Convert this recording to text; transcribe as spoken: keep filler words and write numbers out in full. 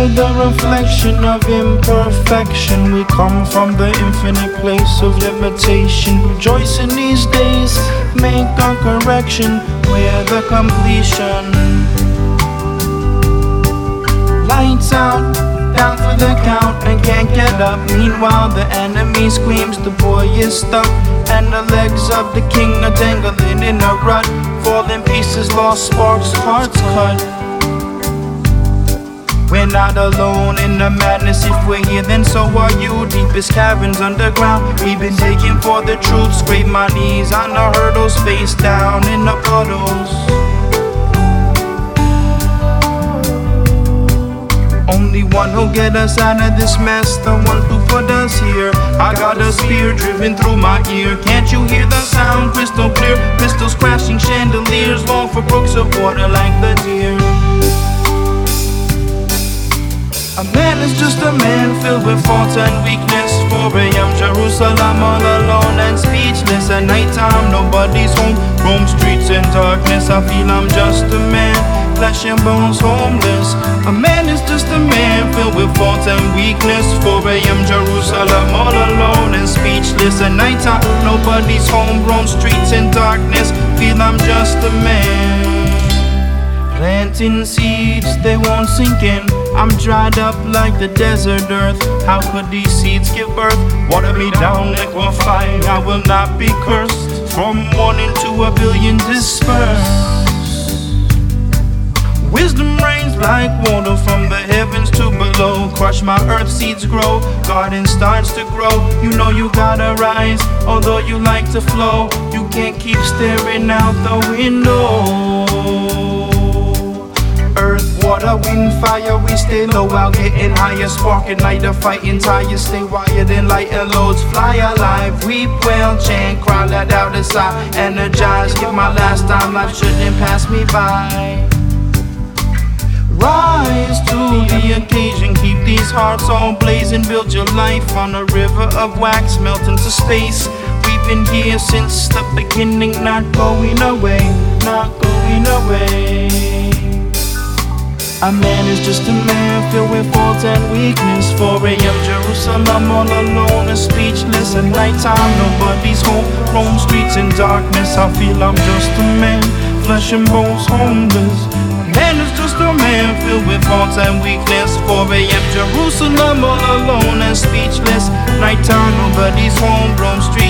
We're the reflection of imperfection. We come from the infinite place of limitation. Rejoice in these days, make a correction. We're the completion. Lights out, down for the count and can't get up. Meanwhile the enemy screams, the boy is stuck, and the legs of the king are dangling in a rut. Falling pieces, lost sparks, hearts cut. We're not alone in the madness. If we're here, then so are you. Deepest caverns underground, we've been digging for the truth. Scrape my knees on the hurdles, face down in the puddles. Only one who'll get us out of this mess, the one who put us here. I got a spear driven through my ear. Can't you hear the sound crystal clear? Crystals crashing, chandeliers long for brooks of water like the deer. A man is just a man filled with faults and weakness. four a m Jerusalem all alone and speechless. At nighttime nobody's home, roam streets in darkness. I feel I'm just a man, flesh and bones homeless. A man is just a man filled with faults and weakness. four a m Jerusalem all alone and speechless. At nighttime nobody's home, roam streets in darkness. Feel I'm just a man. Planting seeds, they won't sink in. I'm dried up like the desert earth. How could these seeds give birth? Water me down, liquefy, I will not be cursed. From one into a billion dispersed. Wisdom rains like water from the heavens to below. Crush my earth, seeds grow, garden starts to grow. You know you gotta rise, although you like to flow. You can't keep staring out the window. Earth, water, wind, fire, we stay low while getting higher. Spark ignite the fighting tires. Stay wired and light and loads. Fly alive, weep well, chant, cry, let out a sigh. Energize, give my last time, life shouldn't pass me by. Rise to the occasion, keep these hearts all blazing. Build your life on a river of wax, melt into space. We've been here since the beginning, not going away, not going away. A man is just a man filled with faults and weakness. four a m Jerusalem all alone and speechless. At nighttime nobody's home, roam streets in darkness. I feel I'm just a man, flesh and bones homeless. A man is just a man filled with faults and weakness. four a m Jerusalem all alone and speechless. Nighttime nobody's home, roam streets